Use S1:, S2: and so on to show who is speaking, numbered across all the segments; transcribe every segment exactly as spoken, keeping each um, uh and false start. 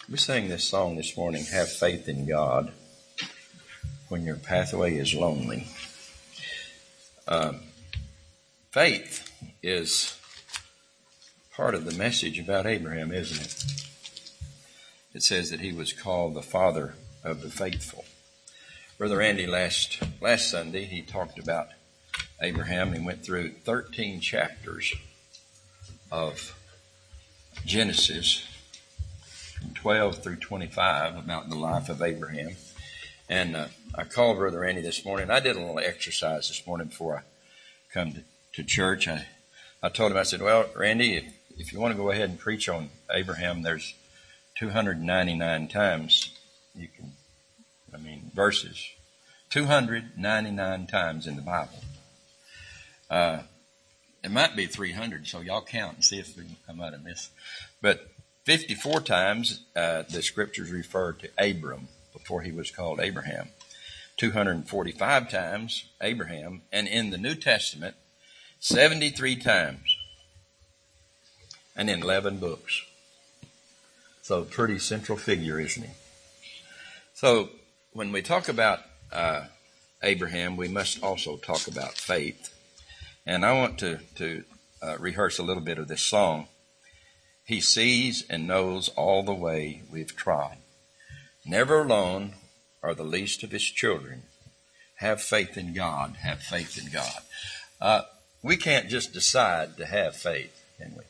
S1: We sang this song this morning, Have Faith in God When Your Pathway is Lonely. Um, faith is part of the message about Abraham, isn't it? It says that he was called the father of the faithful. Brother Andy, last last Sunday, he talked about Abraham. He went through thirteen chapters of Genesis, from twelve through twenty-five, about the life of Abraham. And uh, I called Brother Andy this morning. I did a little exercise this morning before I come to, to church. I, I told him, I said, well, Randy, if, if you want to go ahead and preach on Abraham, there's two hundred ninety-nine times you can, I mean, verses, two hundred ninety-nine times in the Bible. Uh, it might be three hundred, so y'all count and see if we can come out of this. But fifty-four times uh, the scriptures refer to Abram before he was called Abraham. two hundred forty-five times Abraham. And in the New Testament, seventy-three times. And in eleven books. So pretty central figure, isn't he? So when we talk about uh, Abraham, we must also talk about faith. And I want to, to uh, rehearse a little bit of this song. He sees and knows all the way we've trod. Never alone are the least of his children. Have faith in God. Have faith in God. Uh, we can't just decide to have faith, can we?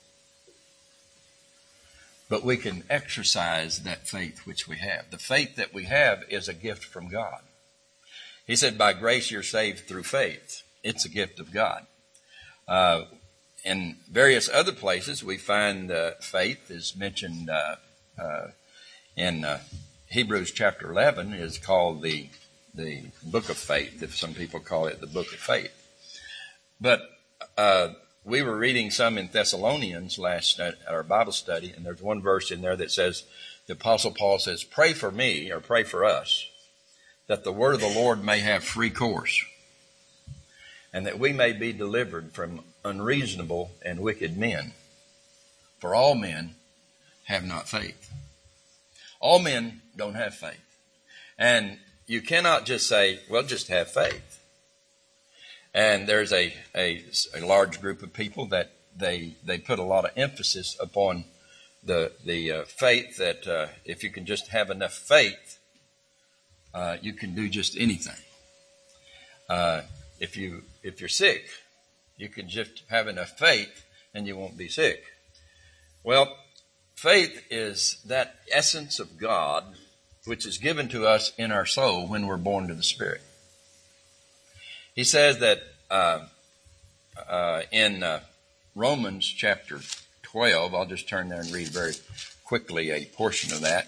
S1: But we can exercise that faith which we have. The faith that we have is a gift from God. He said, by grace you're saved through faith. It's a gift of God. Uh, In various other places, we find uh, faith is mentioned uh, uh, in uh, Hebrews chapter eleven is called the the book of faith, if some people call it the book of faith. But uh, we were reading some in Thessalonians last at our Bible study, and there's one verse in there that says, the Apostle Paul says, pray for me, or pray for us, that the word of the Lord may have free course, and that we may be delivered from unreasonable and wicked men. For all men have not faith. All men don't have faith. And you cannot just say, well, just have faith. And there's a, a, a large group of people that they they put a lot of emphasis upon the, the uh, faith that uh, if you can just have enough faith, uh, you can do just anything. Uh, If you if you're sick, you can just have enough faith and you won't be sick. Well, faith is that essence of God which is given to us in our soul when we're born to the Spirit. He says that uh, uh, in uh, Romans chapter twelve, I'll just turn there and read very quickly a portion of that.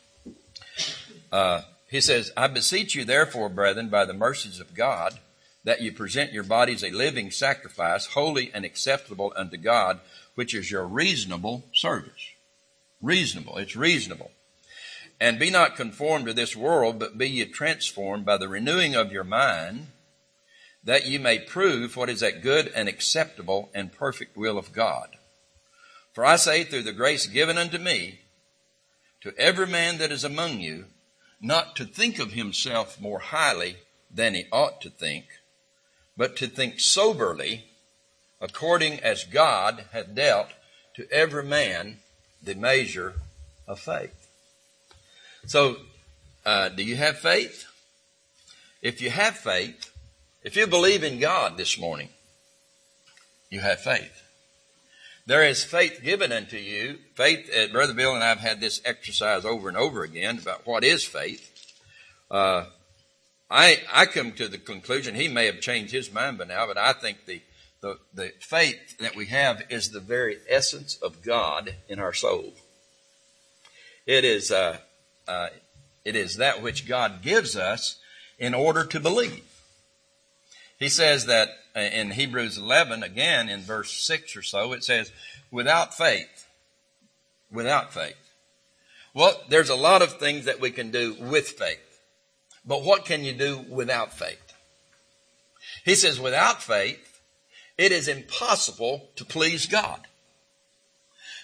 S1: Uh, he says, I beseech you therefore, brethren, by the mercies of God, that you present your bodies a living sacrifice, holy and acceptable unto God, which is your reasonable service. Reasonable. It's reasonable. And be not conformed to this world, but be ye transformed by the renewing of your mind, that ye may prove what is that good and acceptable and perfect will of God. For I say, through the grace given unto me, to every man that is among you, not to think of himself more highly than he ought to think, but to think soberly, according as God hath dealt to every man the measure of faith. So, uh, do you have faith? If you have faith, if you believe in God this morning, you have faith. There is faith given unto you. Faith, uh, Brother Bill and I have had this exercise over and over again about what is faith. Uh, I, I come to the conclusion, he may have changed his mind by now, but I think the, the, the faith that we have is the very essence of God in our soul. It is, uh, uh, it is that which God gives us in order to believe. He says that in Hebrews eleven, again in verse six or so, it says, without faith, without faith. Well, there's a lot of things that we can do with faith. But what can you do without faith? He says, without faith, it is impossible to please God.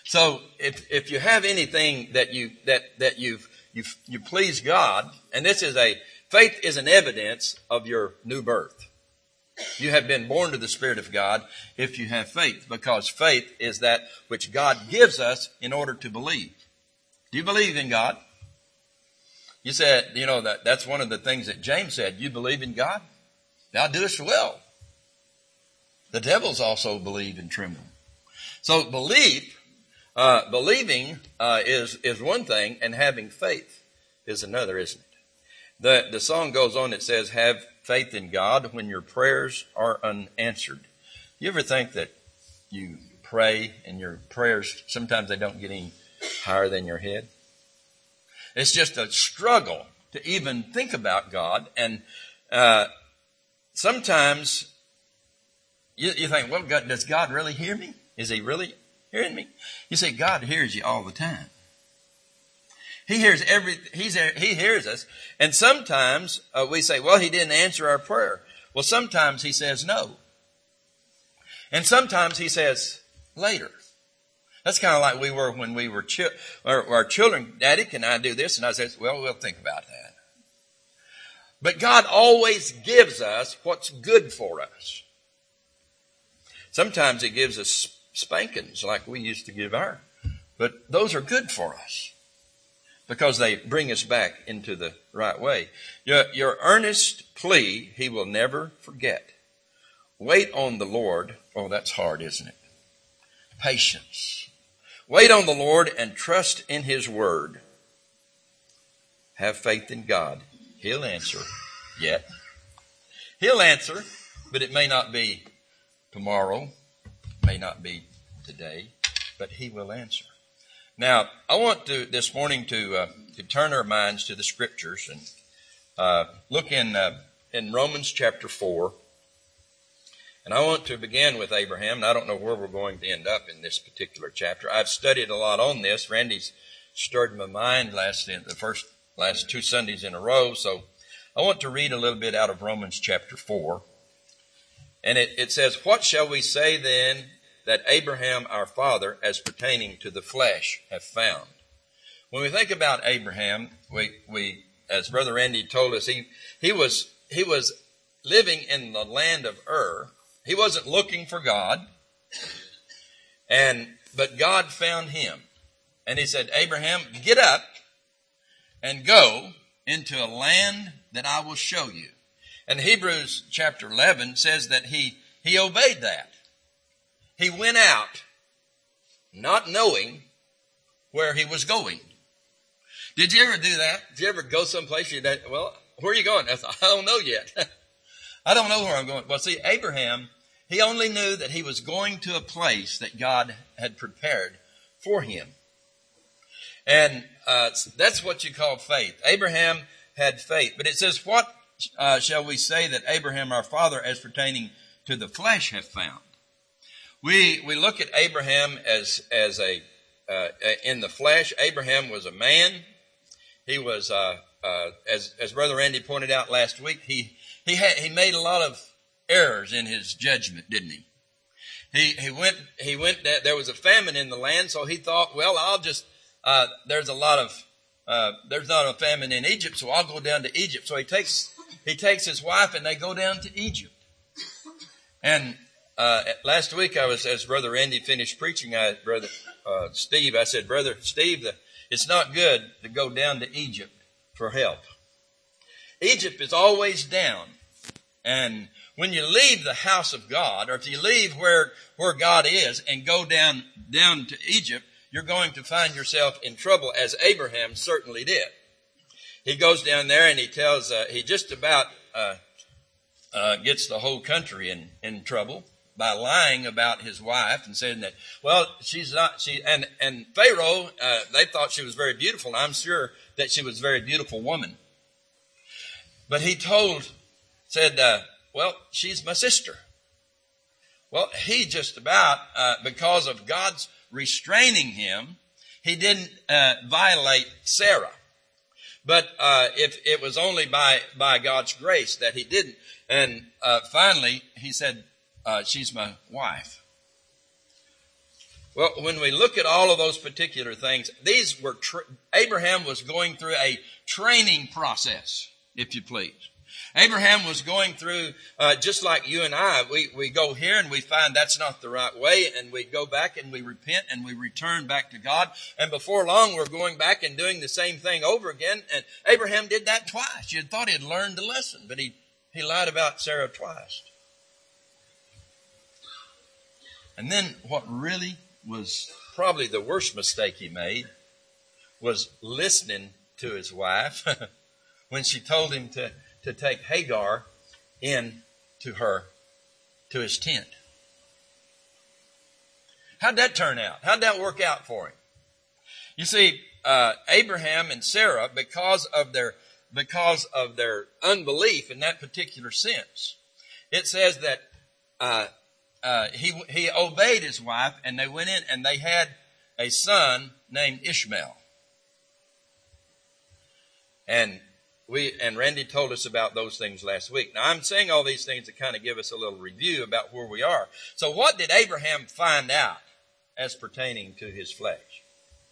S1: So if if you have anything that you that that you've you you please God, and this is a faith is an evidence of your new birth. You have been born to the Spirit of God if you have faith, because faith is that which God gives us in order to believe. Do you believe in God? You said, you know, that that's one of the things that James said. You believe in God? Thou doest well. The devils also believe and tremble. So believe, uh, believing uh, is is one thing, and having faith is another, isn't it? The the song goes on. It says, "Have faith in God when your prayers are unanswered." You ever think that you pray and your prayers sometimes they don't get any higher than your head? It's just a struggle to even think about God, and uh, sometimes you, you think, "Well, God, does God really hear me? Is He really hearing me?" You say, God hears you all the time. He hears every. He's He hears us, and sometimes uh, we say, "Well, He didn't answer our prayer." Well, sometimes He says no, and sometimes He says later. That's kind of like we were when we were chi- our, our children. "Daddy, can I do this?" And I said, "Well, we'll think about that." But God always gives us what's good for us. Sometimes He gives us spankings like we used to give our, but those are good for us because they bring us back into the right way. Your, your earnest plea He will never forget. Wait on the Lord. Oh, that's hard, isn't it? Patience. Wait on the Lord and trust in His word. Have faith in God. He'll answer yet. He'll answer, but it may not be tomorrow, may not be today, but He will answer. Now, I want to this morning to uh, to turn our minds to the Scriptures and uh, look in uh, in Romans chapter four. And I want to begin with Abraham, and I don't know where we're going to end up in this particular chapter. I've studied a lot on this. Randy's stirred my mind last the first last two Sundays in a row, so I want to read a little bit out of Romans chapter four. And it, it says, "What shall we say then that Abraham our father, as pertaining to the flesh, have found?" When we think about Abraham, we we as Brother Randy told us, he he was he was living in the land of Ur. He wasn't looking for God, and but God found him. And He said, "Abraham, get up and go into a land that I will show you." And Hebrews chapter eleven says that he, he obeyed that. He went out not knowing where he was going. Did you ever do that? Did you ever go someplace you did, well, where are you going? I thought, I don't know yet. I don't know where I'm going. Well, see, Abraham, he only knew that he was going to a place that God had prepared for him. And uh, that's what you call faith. Abraham had faith. But it says, "What uh, shall we say that Abraham our father, as pertaining to the flesh, have found?" We we look at Abraham as as a uh, in the flesh. Abraham was a man. He was uh, uh, as as Brother Randy pointed out last week. He he had he made a lot of errors in his judgment, didn't he? He he went he went. There was a famine in the land, so he thought, well, I'll just uh, there's a lot of uh, there's not a famine in Egypt, so I'll go down to Egypt. So he takes he takes his wife and they go down to Egypt. And uh, last week I was, as Brother Randy finished preaching, I Brother uh, Steve, I said, Brother Steve, the, it's not good to go down to Egypt for help. Egypt is always down. And when you leave the house of God, or if you leave where, where God is and go down, down to Egypt, you're going to find yourself in trouble, as Abraham certainly did. He goes down there and he tells, uh, he just about uh, uh, gets the whole country in, in trouble by lying about his wife and saying that, well, she's not, she, and, and Pharaoh, uh, they thought she was very beautiful. And I'm sure that she was a very beautiful woman. But he told, said, uh, well, she's my sister. Well, he just about, uh, because of God's restraining him, he didn't uh, violate Sarah. But uh, if it was only by, by God's grace that he didn't. And uh, finally, he said, uh, she's my wife. Well, when we look at all of those particular things, these were, tra- Abraham was going through a training process, if you please. Abraham was going through, uh, just like you and I, we, we go here and we find that's not the right way, and we go back and we repent and we return back to God. And before long, we're going back and doing the same thing over again. And Abraham did that twice. You'd thought he'd learned the lesson, but he, he lied about Sarah twice. And then what really was probably the worst mistake he made was listening to his wife when she told him to, to take Hagar in to her, to his tent. How'd that turn out? How'd that work out for him? You see, uh, Abraham and Sarah, because of their, because of their unbelief in that particular sense, it says that, uh, Uh, he he obeyed his wife, and they went in and they had a son named Ishmael. And we and Randy told us about those things last week. Now I'm saying all these things to kind of give us a little review about where we are. So what did Abraham find out as pertaining to his flesh?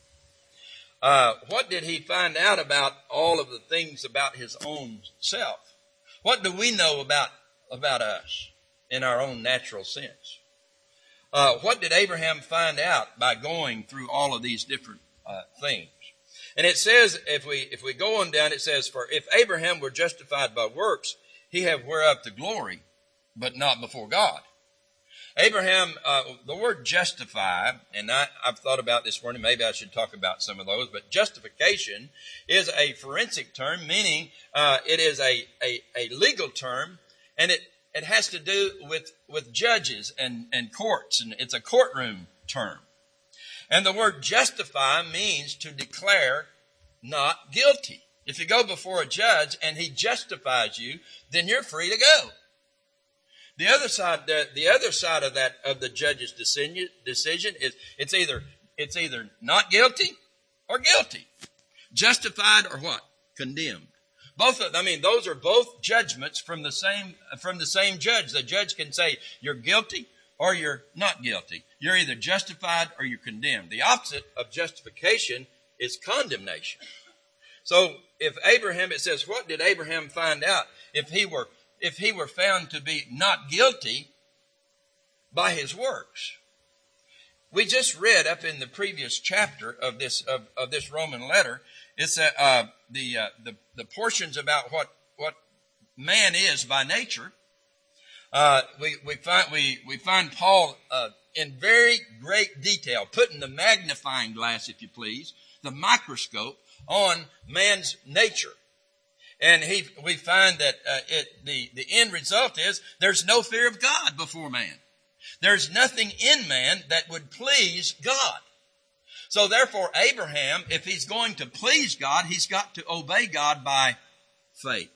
S1: Uh, what did he find out about all of the things about his own self? What do we know about about us in our own natural sense? Uh, what did Abraham find out by going through all of these different uh, things? And it says, if we if we go on down, it says, for if Abraham were justified by works, he have whereof the glory, but not before God. Abraham, uh, the word justify, and I, I've thought about this morning, maybe I should talk about some of those, but justification is a forensic term, meaning uh, it is a, a, a legal term, and it It has to do with, with judges and, and courts, and it's a courtroom term. And the word justify means to declare not guilty. If you go before a judge and he justifies you, then you're free to go. The other side, the, the other side of that, of the judge's decision, decision is it's either, it's either not guilty or guilty. Justified or what? Condemned. Both of, I mean, those are both judgments from the same, from the same judge. The judge can say you're guilty or you're not guilty. You're either justified or you're condemned. The opposite of justification is condemnation. So if Abraham, it says, what did Abraham find out? If he were, if he were found to be not guilty by his works. We just read up in the previous chapter of this, of, of this Roman letter, it's uh, uh, the, uh, the the portions about what what man is by nature. Uh, we we find we we find Paul uh, in very great detail, putting the magnifying glass, if you please, the microscope on man's nature, and he we find that uh, it the the end result is there's no fear of God before man. There's nothing in man that would please God. So therefore, Abraham, if he's going to please God, he's got to obey God by faith.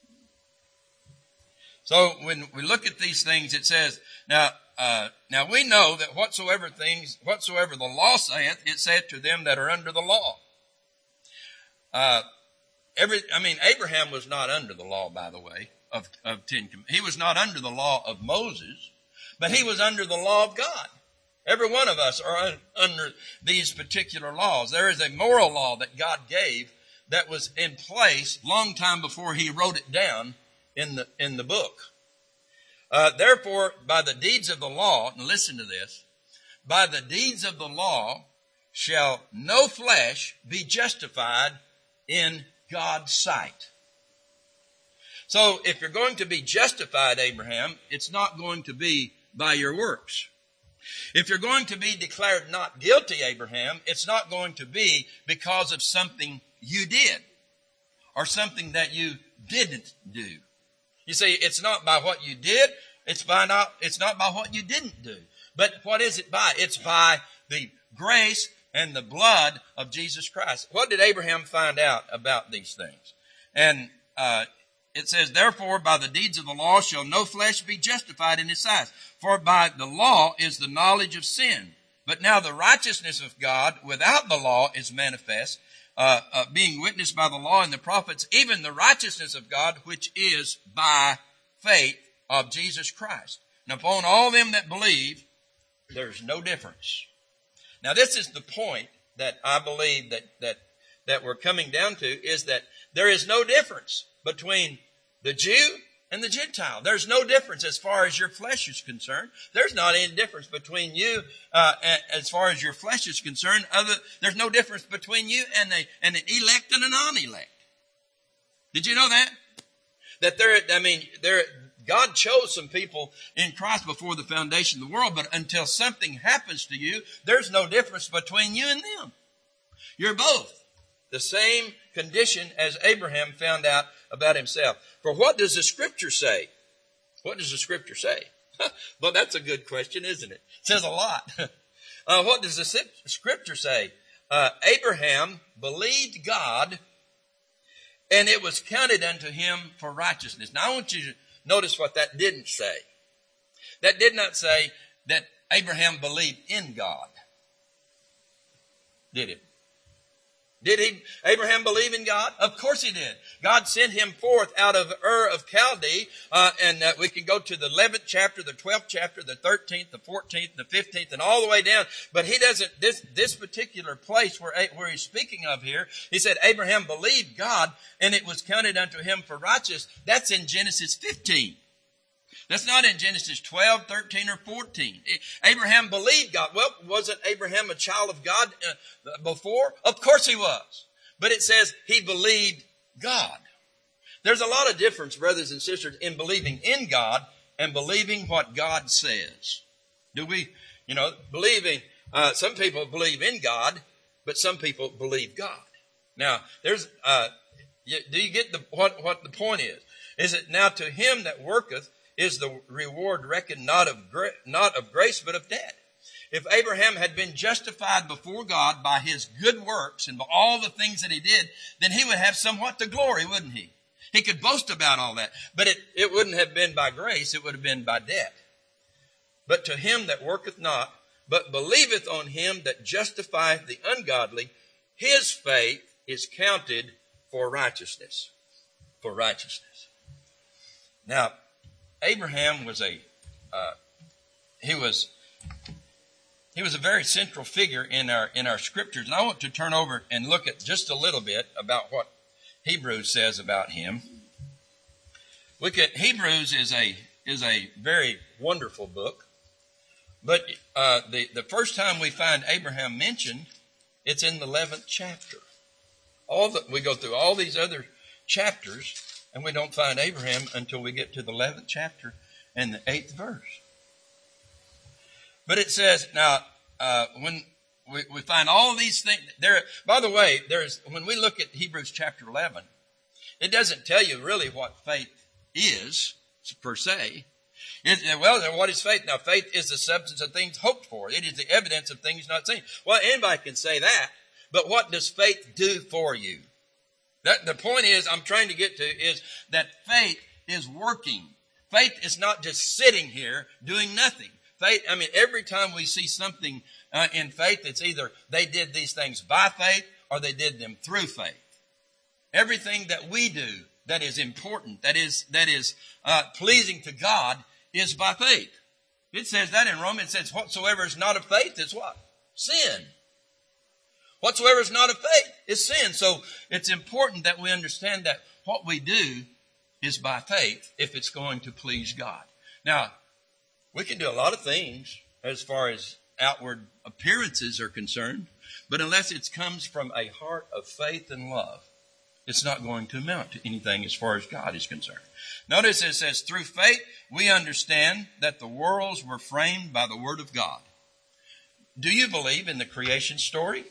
S1: So when we look at these things, it says, now, uh, now we know that whatsoever things, whatsoever the law saith, it saith to them that are under the law. Uh, every, I mean, Abraham was not under the law, by the way, of, of ten. He was not under the law of Moses, but he was under the law of God. Every one of us are un, under these particular laws. There is a moral law that God gave that was in place long time before he wrote it down in the, in the book. Uh, therefore, by the deeds of the law, and listen to this, by the deeds of the law shall no flesh be justified in God's sight. So if you're going to be justified, Abraham, it's not going to be by your works. If you're going to be declared not guilty, Abraham, it's not going to be because of something you did or something that you didn't do. You see, it's not by what you did. It's by not, it's not by what you didn't do. But what is it by? It's by the grace and the blood of Jesus Christ. What did Abraham find out about these things? And, uh, it says, therefore, by the deeds of the law shall no flesh be justified in his sight. For by the law is the knowledge of sin. But now the righteousness of God without the law is manifest, uh, uh, being witnessed by the law and the prophets, even the righteousness of God, which is by faith of Jesus Christ. And upon all them that believe, there's no difference. Now, this is the point that I believe that, that, that we're coming down to, is that there is no difference between the Jew and the Gentile. There's no difference as far as your flesh is concerned. There's not any difference between you uh, as far as your flesh is concerned. Other, there's no difference between you and, a, and an elect and a non-elect. Did you know that? That there, I mean, there, God chose some people in Christ before the foundation of the world, but until something happens to you, there's no difference between you and them. You're both the same condition as Abraham found out about himself. For what does the Scripture say? What does the Scripture say? Well, that's a good question, isn't it? It says a lot. uh, what does the Scripture say? Uh, Abraham believed God, and it was counted unto him for righteousness. Now, I want you to notice what that didn't say. That did not say that Abraham believed in God. Did it? Did he, Abraham believe in God? Of course he did. God sent him forth out of Ur of Chaldee, uh, and uh, we can go to the eleventh chapter, the twelfth chapter, the thirteenth, the fourteenth, the fifteenth, and all the way down. But he doesn't, this, this particular place where, where he's speaking of here, he said Abraham believed God, and it was counted unto him for righteousness. That's in Genesis fifteen. That's not in Genesis twelve, thirteen, or fourteen. Abraham believed God. Well, wasn't Abraham a child of God uh, before? Of course he was. But it says he believed God. There's a lot of difference, brothers and sisters, in believing in God and believing what God says. Do we, you know, believing, uh, some people believe in God, but some people believe God. Now, there's, uh, do you get the, what, what the point is? Is it now to him that worketh is the reward reckoned not of gra- not of grace, but of debt. If Abraham had been justified before God by his good works and by all the things that he did, then he would have somewhat to glory, wouldn't he? He could boast about all that. But it, it wouldn't have been by grace, it would have been by debt. But to him that worketh not, but believeth on him that justifieth the ungodly, his faith is counted for righteousness. For righteousness. Now, Abraham was a, uh, he was, he was a very central figure in our, in our scriptures. And I want to turn over and look at just a little bit about what Hebrews says about him. Look at, Hebrews is a, is a very wonderful book. But, uh, the, the first time we find Abraham mentioned, it's in the eleventh chapter. All the, we go through all these other chapters, and we don't find Abraham until we get to the eleventh chapter and the eighth verse. But it says, now, uh, when we, we find all these things, there, by the way, there's, when we look at Hebrews chapter eleven, it doesn't tell you really what faith is, per se. It, well, what is faith? Now, faith is the substance of things hoped for. It is the evidence of things not seen. Well, anybody can say that, but what does faith do for you? That, the point is, I'm trying to get to is that faith is working. Faith is not just sitting here doing nothing. Faith, I mean, every time we see something uh, in faith, it's either they did these things by faith or they did them through faith. Everything that we do that is important, that is that is uh, pleasing to God, is by faith. It says that in Romans. It says, whatsoever is not of faith is what? Sin. Whatsoever is not of faith is sin. So it's important that we understand that what we do is by faith if it's going to please God. Now, we can do a lot of things as far as outward appearances are concerned, but unless it comes from a heart of faith and love, it's not going to amount to anything as far as God is concerned. Notice it says, through faith we understand that the worlds were framed by the word of God. Do you believe in the creation story?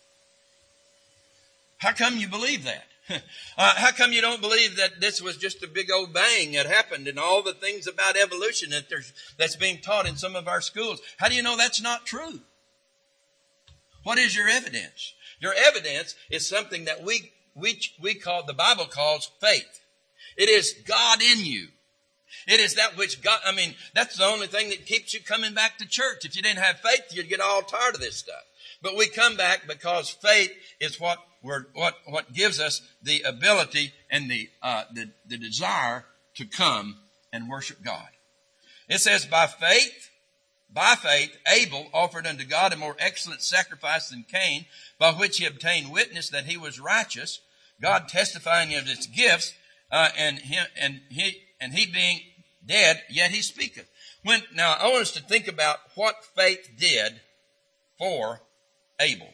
S1: How come you believe that? uh, how come you don't believe that this was just a big old bang that happened and all the things about evolution that there's, that's being taught in some of our schools? How do you know that's not true? What is your evidence? Your evidence is something that we, we, we call, the Bible calls faith. It is God in you. It is that which God, I mean, that's the only thing that keeps you coming back to church. If you didn't have faith, you'd get all tired of this stuff. But we come back because faith is what we're, what, what gives us the ability and the, uh, the, the desire to come and worship God. It says, by faith, by faith, Abel offered unto God a more excellent sacrifice than Cain, by which he obtained witness that he was righteous, God testifying of his gifts, uh, and him, and he, and he being dead, yet he speaketh. When, now I want us to think about what faith did for Abel.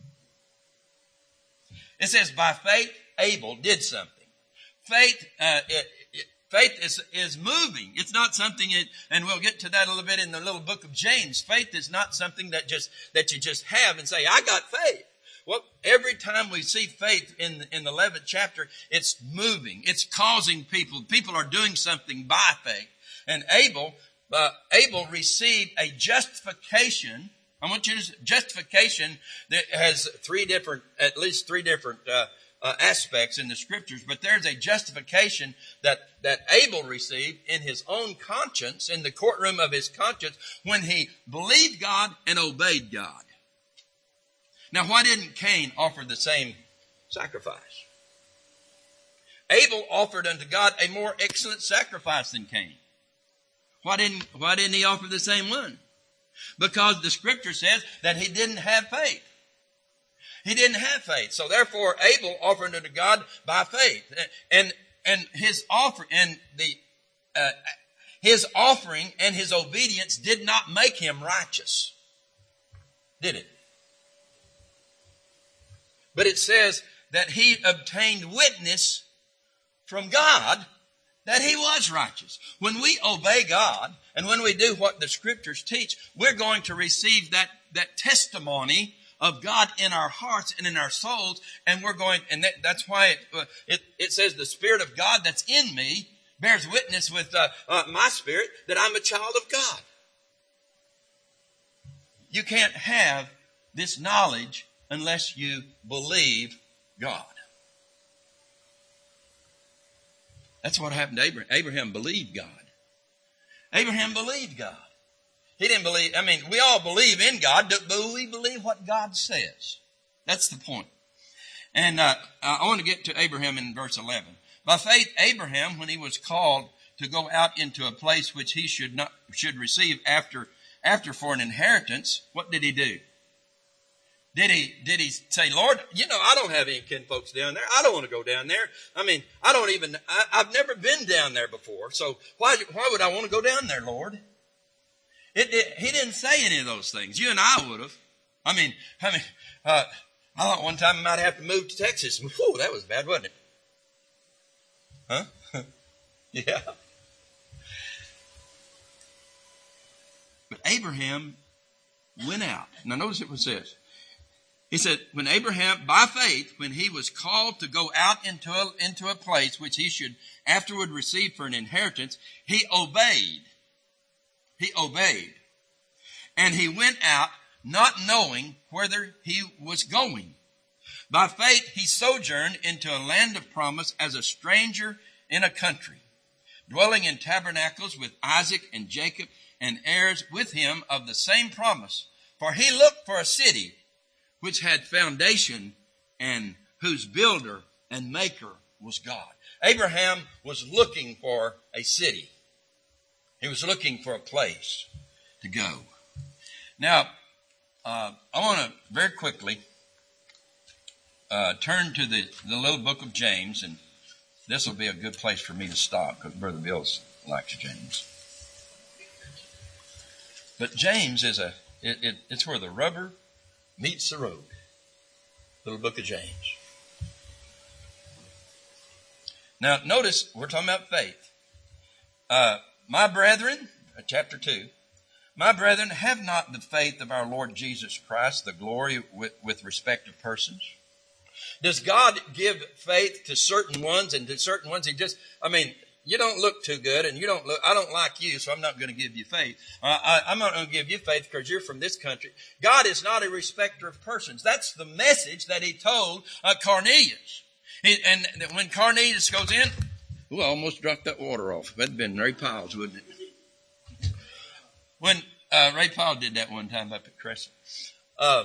S1: It says, by faith, Abel did something. Faith, uh, it, it, faith is, is moving. It's not something, it, and we'll get to that a little bit in the little book of James. Faith is not something that just, that you just have and say, I got faith. Well, every time we see faith in, in the eleventh chapter, it's moving. It's causing people. People are doing something by faith. And Abel, uh, Abel received a justification. I want you to, justification that has three different, at least three different, uh, uh, aspects in the scriptures, but there's a justification that, that Abel received in his own conscience, in the courtroom of his conscience, when he believed God and obeyed God. Now, why didn't Cain offer the same sacrifice? Abel offered unto God a more excellent sacrifice than Cain. Why didn't, why didn't he offer the same one? Because the scripture says that he didn't have faith. He didn't have faith. So therefore, Abel offered unto God by faith. And, and his offer, and the, uh, his offering and his obedience did not make him righteous. Did it? But it says that he obtained witness from God that he was righteous. When we obey God and when we do what the scriptures teach, we're going to receive that, that testimony of God in our hearts and in our souls. And we're going, and that, that's why it, uh, it, it says the Spirit of God that's in me bears witness with uh, uh, my spirit that I'm a child of God. You can't have this knowledge unless you believe God. That's what happened to Abraham. Abraham believed God. Abraham believed God. He didn't believe, I mean, we all believe in God, but we believe what God says. That's the point. And uh, I want to get to Abraham in verse eleven. By faith, Abraham, when he was called to go out into a place which he should not should receive after after for an inheritance, what did he do? Did he, did he say, Lord, you know, I don't have any kinfolks down there. I don't want to go down there. I mean, I don't even, I, I've never been down there before. So why, why would I want to go down there, Lord? It, it, he didn't say any of those things. You and I would have. I mean, I mean, uh, I thought one time I might have to move to Texas. Whew, that was bad, wasn't it? Huh? Yeah. But Abraham went out. Now notice what it says. He said, when Abraham, by faith, when he was called to go out into a, into a place which he should afterward receive for an inheritance, he obeyed. He obeyed. And he went out not knowing whither he was going. By faith, he sojourned into a land of promise as a stranger in a country, dwelling in tabernacles with Isaac and Jacob and heirs with him of the same promise. For he looked for a city which had foundation and whose builder and maker was God. Abraham was looking for a city. He was looking for a place to go. Now, uh, I want to very quickly uh, turn to the, the little book of James, and this will be a good place for me to stop because Brother Bill likes James. But James is a, it, it, it's where the rubber meets the road. Little book of James. Now, notice, we're talking about faith. Uh, my brethren, chapter two, my brethren, have not the faith of our Lord Jesus Christ, the glory with, with respect of persons. Does God give faith to certain ones, and to certain ones he just, I mean, you don't look too good, and you don't look, I don't like you, so I'm not going to give you faith. Uh, I, I'm not going to give you faith because you're from this country. God is not a respecter of persons. That's the message that he told uh, Cornelius. He, and when Cornelius goes in, ooh, I almost dropped that water off. That'd been Ray Powell's, wouldn't it? When uh, Ray Powell did that one time up at Crescent. Uh,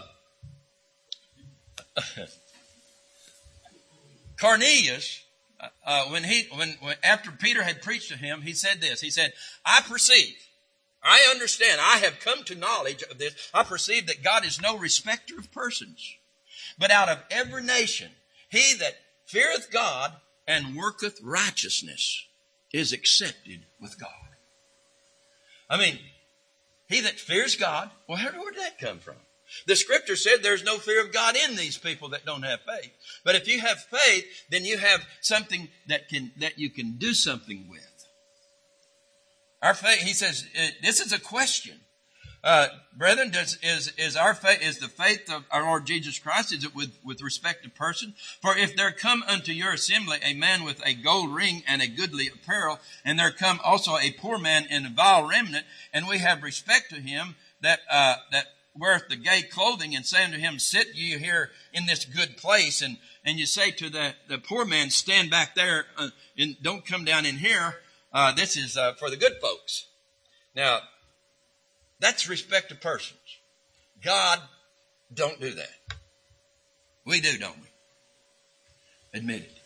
S1: Cornelius, Uh, when he, when, when, after Peter had preached to him, he said this. He said, I perceive I understand. I have come to knowledge of this. I perceive that God is no respecter of persons. But out of every nation, he that feareth God and worketh righteousness is accepted with God. I mean, he that fears God, well, where did that come from? The scripture said there's no fear of God in these people that don't have faith. But if you have faith, then you have something that can that you can do something with. Our faith, he says, this is a question. Uh, brethren, does, is, is our faith, is the faith of our Lord Jesus Christ, is it with, with respect to person? For if there come unto your assembly a man with a gold ring and a goodly apparel, and there come also a poor man in a vile remnant, and we have respect to him that, uh, that weareth the gay clothing, and say unto him, sit you here in this good place, and, and you say to the, the poor man, stand back there, uh, and don't come down in here. Uh, this is uh, for the good folks. Now, that's respect to persons. God don't do that. We do, don't we? Admit it.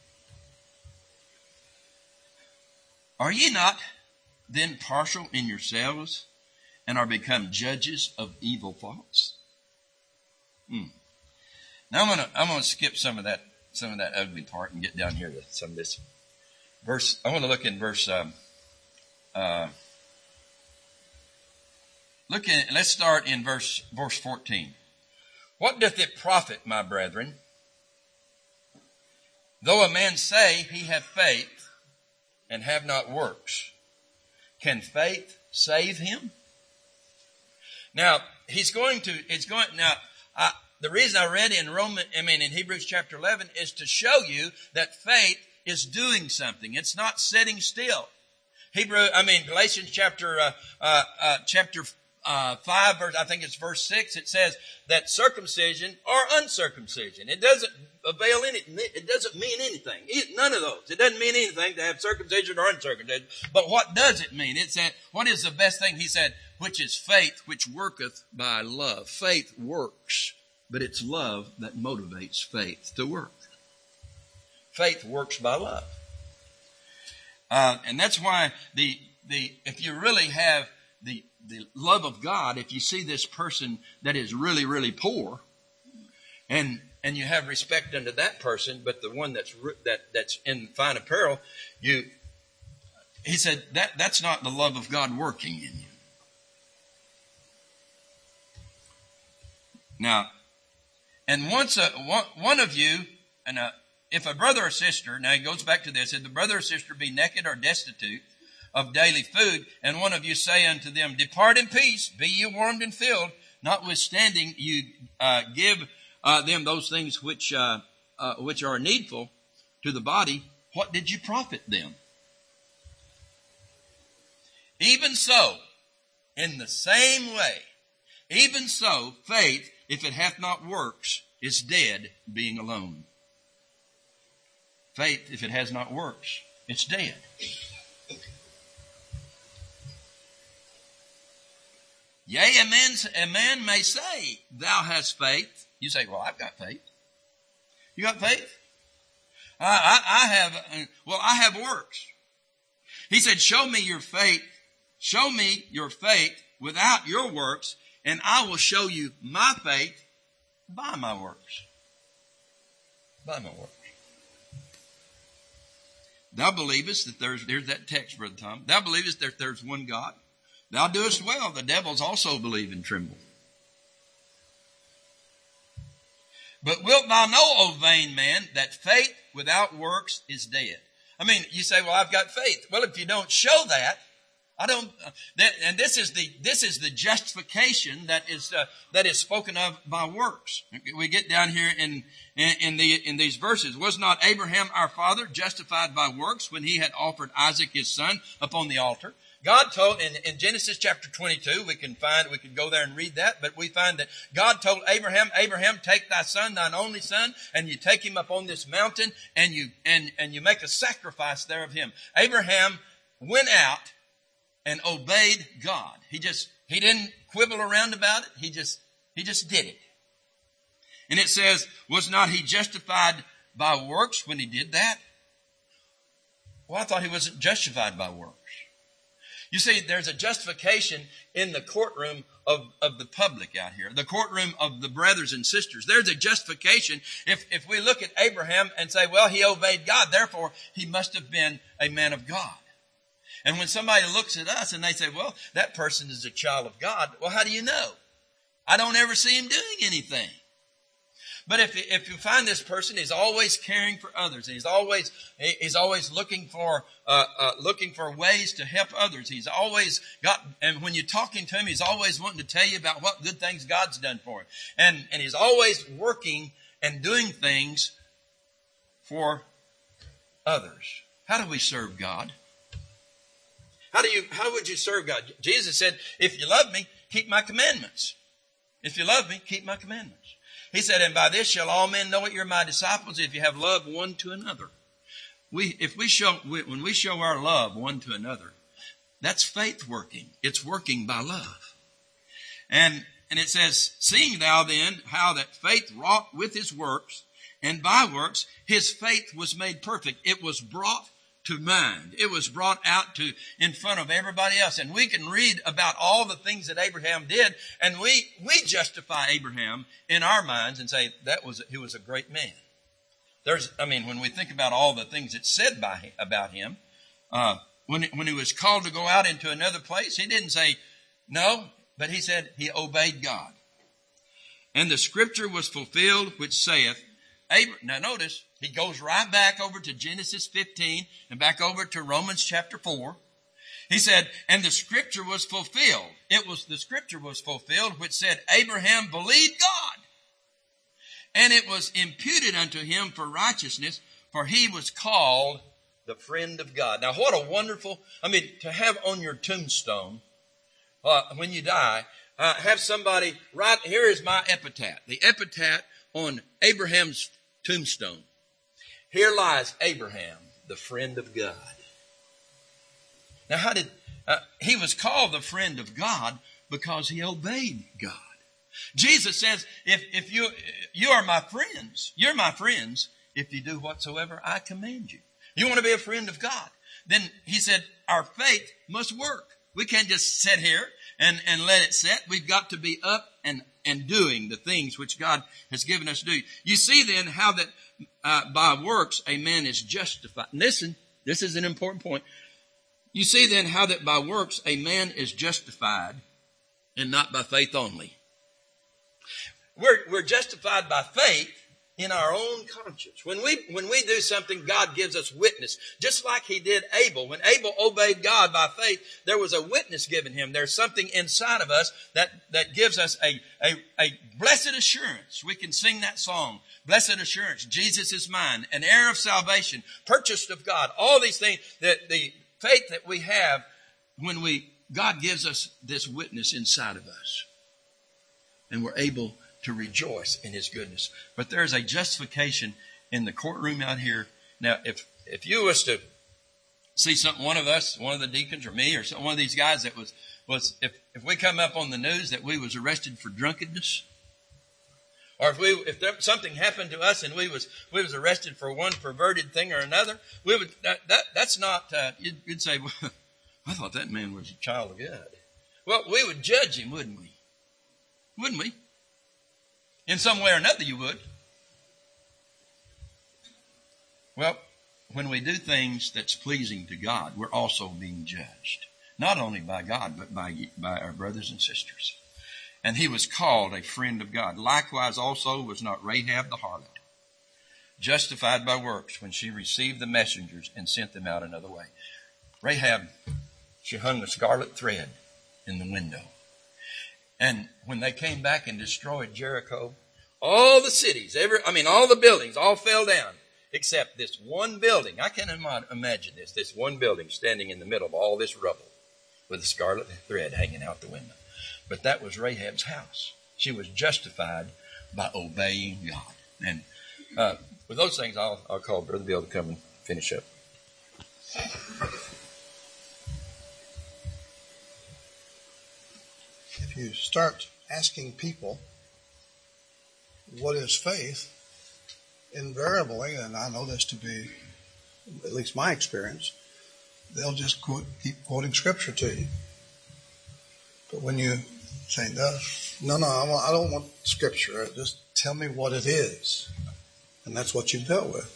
S1: Are ye not then partial in yourselves and are become judges of evil thoughts? Hmm. Now I'm gonna I'm gonna skip some of that some of that ugly part and get down here to some of this. Verse, I want to look in verse, um, uh, look at, let's start in verse, verse fourteen. What doth it profit, my brethren, though a man say he have faith and have not works? Can faith save him? Now, he's going to, it's going, now, I, the reason I read in Roman, I mean, in Hebrews chapter eleven is to show you that faith is doing something. It's not sitting still. Hebrew, I mean, Galatians chapter, uh, uh, uh, chapter, uh, five, verse, I think it's verse six, it says that circumcision or uncircumcision, it doesn't avail any, it doesn't mean anything. None of those. It doesn't mean anything to have circumcision or uncircumcision. But what does it mean? It said, what is the best thing? He said, which is faith, which worketh by love. Faith works, but it's love that motivates faith to work. Faith works by love. Uh, and that's why the, the, if you really have the, the love of God, if you see this person that is really, really poor and, and you have respect unto that person, but the one that's, that, that's in fine apparel, you, he said that, that's not the love of God working in you. Now, and once a, one, one of you, and a, if a brother or sister, now he goes back to this, if the brother or sister be naked or destitute of daily food, and one of you say unto them, depart in peace, be ye warmed and filled, notwithstanding you uh, give uh, them those things which uh, uh, which are needful to the body, what did you profit them? Even so, in the same way, even so, faith, if it hath not works, is dead, being alone. Faith, if it has not works, it's dead. Yea, a man, a man may say, thou hast faith. You say, well, I've got faith. You got faith? I, I, I have, well, I have works. He said, show me your faith. Show me your faith without your works, and I will show you my faith by my works. By my works. Thou believest that there's, there's that text, Brother Tom. Thou believest that there's one God. Thou doest well. The devils also believe and tremble. But wilt thou know, O vain man, that faith without works is dead? I mean, you say, well, I've got faith. Well, if you don't show that, I don't, uh, that, and this is the, this is the justification that is, uh, that is spoken of by works. We get down here in, in, in the, in these verses. Was not Abraham our father justified by works when he had offered Isaac his son upon the altar? God told, in, in Genesis chapter twenty-two, we can find, we can go there and read that, but we find that God told Abraham, Abraham, take thy son, thine only son, and you take him up on this mountain, and you, and, and you make a sacrifice there of him. Abraham went out and obeyed God. He just, he didn't quibble around about it. He just, he just did it. And it says, was not he justified by works when he did that? Well, I thought he wasn't justified by works. You see, there's a justification in the courtroom of, of the public out here, the courtroom of the brothers and sisters. There's a justification if, if we look at Abraham and say, well, he obeyed God, therefore he must have been a man of God. And when somebody looks at us and they say, well, that person is a child of God, well, how do you know? I don't ever see him doing anything. But if if you find this person is always caring for others, and he's always he's always looking for uh, uh, looking for ways to help others. He's always got, and when you're talking to him, he's always wanting to tell you about what good things God's done for him, and and he's always working and doing things for others. How do we serve God? How do you how would you serve God? Jesus said, "If you love me, keep my commandments. If you love me, keep my commandments." He said, and by this shall all men know that you're my disciples if you have love one to another. We, if we show, when we show our love one to another, that's faith working. It's working by love. And, and it says, seeing thou then how that faith wrought with his works, and by works his faith was made perfect. It was brought to mind. It was brought out to in front of everybody else. And we can read about all the things that Abraham did, and we we justify Abraham in our minds and say that was he was a great man. There's, I mean, when we think about all the things that's said by him, about him, uh, when when he was called to go out into another place, he didn't say no, but he said he obeyed God. And the scripture was fulfilled, which saith, Abraham, now notice, he goes right back over to Genesis fifteen and back over to Romans chapter four. He said, and the scripture was fulfilled. It was, the scripture was fulfilled, which said, Abraham believed God, and it was imputed unto him for righteousness, for he was called the friend of God. Now, what a wonderful, I mean, to have on your tombstone, uh, when you die, uh, have somebody, right, here is my epitaph. The epitaph on Abraham's tombstone. Here lies Abraham, the friend of God. Now, how did, uh, he was called the friend of God because he obeyed God. Jesus says, if, if you, you are my friends, you're my friends if you do whatsoever I command you. You want to be a friend of God. Then he said, our faith must work. We can't just sit here and, and let it sit. We've got to be up and, and doing the things which God has given us to do. You see then how that uh, by works a man is justified. Listen, this is an important point. You see then how that by works a man is justified and not by faith only. We're, we're justified by faith in our own conscience. When we, when we do something, God gives us witness. Just like he did Abel. When Abel obeyed God by faith, there was a witness given him. There's something inside of us that, that gives us a, a, a blessed assurance. We can sing that song. Blessed assurance. Jesus is mine. An heir of salvation. Purchased of God. All these things, that the faith that we have when we, God gives us this witness inside of us. And we're able to rejoice in his goodness. But there's a justification in the courtroom out here. Now, if, if you was to see something, one of us, one of the deacons or me or some, one of these guys that was, was if, if we come up on the news that we was arrested for drunkenness, or if we, if there, something happened to us and we was, we was arrested for one perverted thing or another, we would, that, that that's not, uh, you'd, you'd say, well, I thought that man was a child of God. Well, we would judge him, wouldn't we? Wouldn't we? In some way or another, you would. Well, when we do things that's pleasing to God, we're also being judged. Not only by God, but by, by our brothers and sisters. And he was called a friend of God. Likewise also was not Rahab the harlot, justified by works when she received the messengers and sent them out another way. Rahab, she hung a scarlet thread in the window. And when they came back and destroyed Jericho, all the cities, every, I mean, all the buildings all fell down except this one building. I can't imagine this, this one building standing in the middle of all this rubble with a scarlet thread hanging out the window. But that was Rahab's house. She was justified by obeying God. And uh, with those things, I'll, I'll call Brother Bill to come and finish up.
S2: If you start asking people, what is faith? Invariably, and I know this to be at least my experience, they'll just quote, keep quoting scripture to you. But when you say, no, no, no I, want, I don't want scripture. Just tell me what it is. And that's what you've dealt with.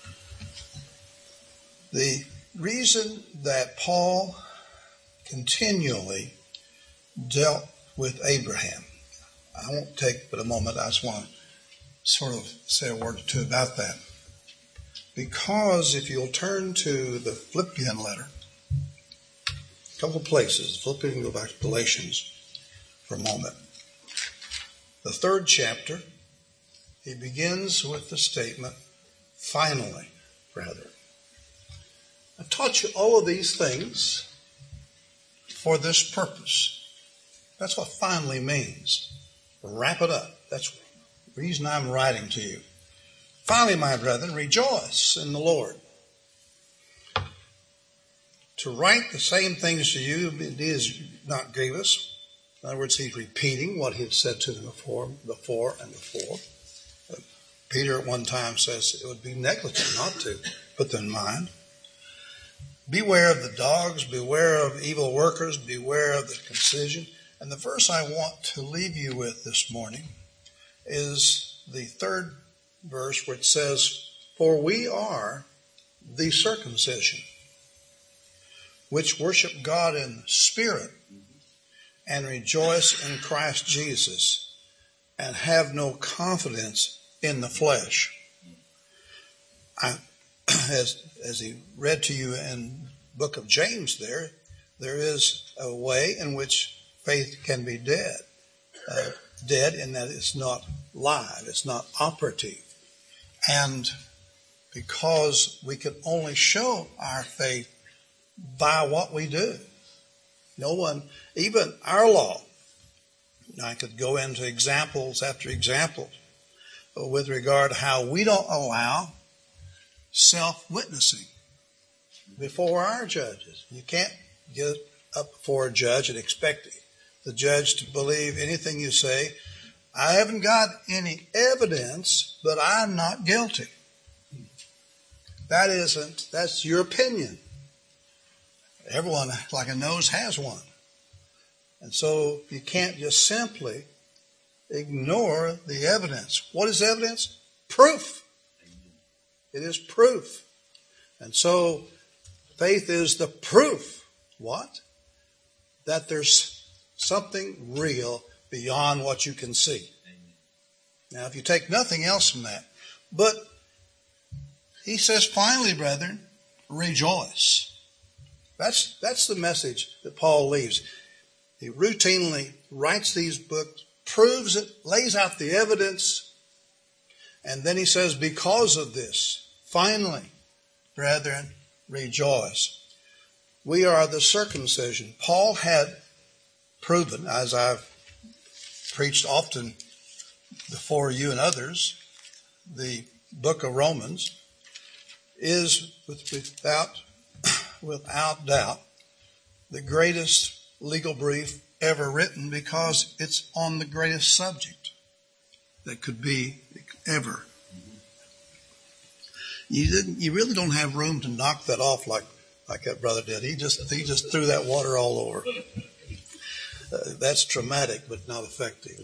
S2: The reason that Paul continually dealt with Abraham, I won't take but a moment. I just want to sort of say a word or two about that. Because if you'll turn to the Philippian letter, a couple of places, Philippians, go back to Galatians for a moment. The third chapter, he begins with the statement, finally, brethren. I've taught you all of these things for this purpose. That's what finally means. Wrap it up. That's the reason I'm writing to you. Finally, my brethren, rejoice in the Lord. To write the same things to you is not grievous. In other words, he's repeating what he had said to them before, before and before. Uh, Peter at one time says it would be negligent not to put them in mind. Beware of the dogs, beware of evil workers, beware of the concision. And the verse I want to leave you with this morning is the third verse where it says, for we are the circumcision, which worship God in spirit and rejoice in Christ Jesus and have no confidence in the flesh. I, as, as he read to you in the book of James there, there is a way in which faith can be dead. Uh, dead in that it's not live, it's not operative. And because we can only show our faith by what we do. No one, even our law, I could go into examples after examples with regard to how we don't allow self-witnessing before our judges. You can't get up before a judge and expect the judge to believe anything you say. I haven't got any evidence, but I'm not guilty. That isn't, that's your opinion. Everyone, like a nose, has one. And so you can't just simply ignore the evidence. What is evidence? Proof. It is proof. And so faith is the proof. What? That there's something real beyond what you can see. Now, if you take nothing else from that, but he says, finally, brethren, rejoice. That's, that's the message that Paul leaves. He routinely writes these books, proves it, lays out the evidence, and then he says, because of this, finally, brethren, rejoice. We are the circumcision. Paul had proven, as I've preached often before you and others, the book of Romans is without, without doubt the greatest legal brief ever written because it's on the greatest subject that could be ever. You didn't. You really don't have room to knock that off like like that brother did. He just he just threw that water all over. Uh, that's traumatic, but not effective.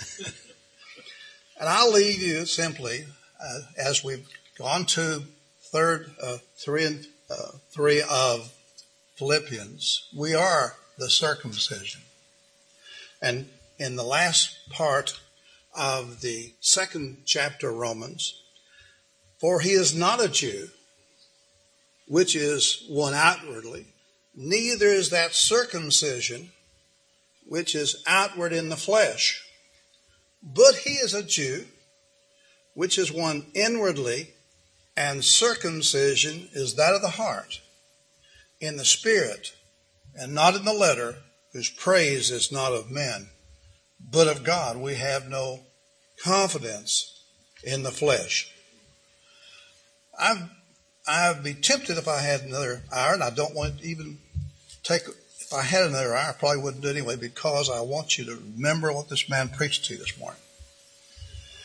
S2: And I'll leave you simply uh, as we've gone to third uh, three and uh, three of Philippians. We are the circumcision, and in the last part of the second chapter of Romans, for he is not a Jew, which is one outwardly, neither is that circumcision, which is outward in the flesh, but he is a Jew, which is one inwardly, and circumcision is that of the heart, in the spirit, and not in the letter, whose praise is not of men, but of God. We have no confidence in the flesh. I've, I'd be tempted if I had another hour, and I don't want to even take, if I had another hour, I probably wouldn't do it anyway, because I want you to remember what this man preached to you this morning.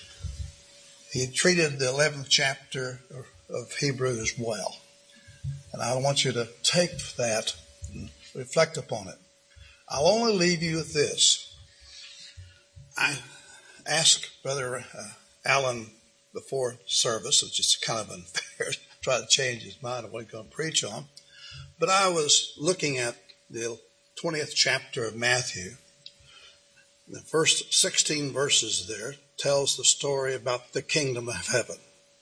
S2: He treated the eleventh chapter of Hebrews well. And I want you to take that and reflect upon it. I'll only leave you with this. I asked Brother uh, Allen before service, it's just kind of unfair to try to change his mind on what he's going to preach on. But I was looking at the twentieth chapter of Matthew. The first sixteen verses there tells the story about the kingdom of heaven.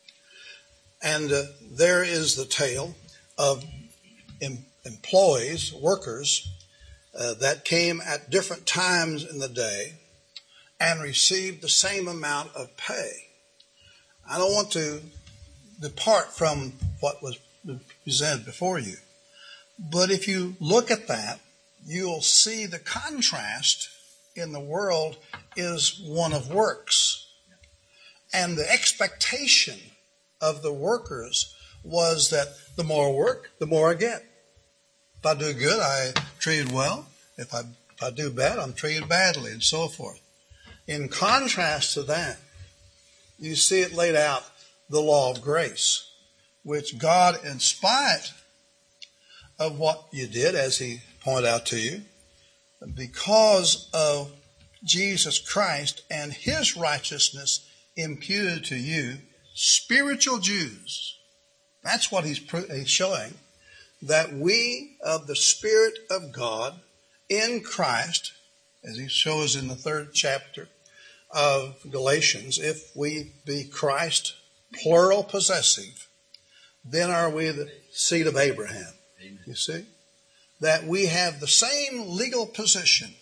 S2: And uh, there is the tale of em- employees, workers, uh, that came at different times in the day and received the same amount of pay. I don't want to depart from what was presented before you. But if you look at that, you'll see the contrast in the world is one of works. And the expectation of the workers was that the more work, the more I get. If I do good, I'm treated well. If I, if I do bad, I'm treated badly, and so forth. In contrast to that, you see it laid out, the law of grace, which God, in spite of what you did, as he pointed out to you, because of Jesus Christ and his righteousness imputed to you, spiritual Jews. That's what he's, he's showing, that we of the Spirit of God in Christ, as he shows in the third chapter of Galatians, if we be Christ, plural possessive, then are we the seed of Abraham. Amen. You see? That we have the same legal position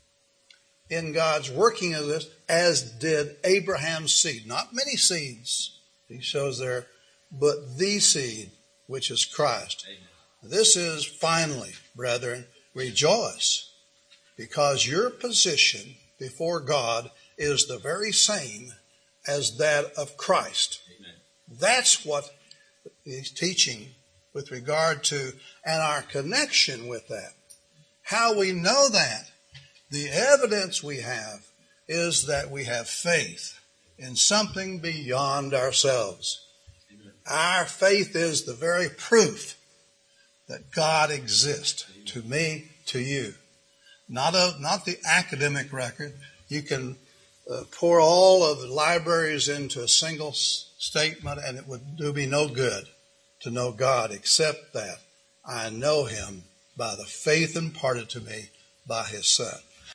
S2: in God's working of this as did Abraham's seed. Not many seeds, he shows there, but the seed, which is Christ. Amen. This is, finally, brethren, rejoice, because your position before God is the very same as that of Christ. Amen. That's what he's teaching with regard to, and our connection with that. How we know that, the evidence we have is that we have faith in something beyond ourselves. Amen. Our faith is the very proof that God exists. Amen. To me, to you. Not a, not the academic record. You can uh, pour all of the libraries into a single s- statement and it would do me no good to know God, except that I know him by the faith imparted to me by his Son.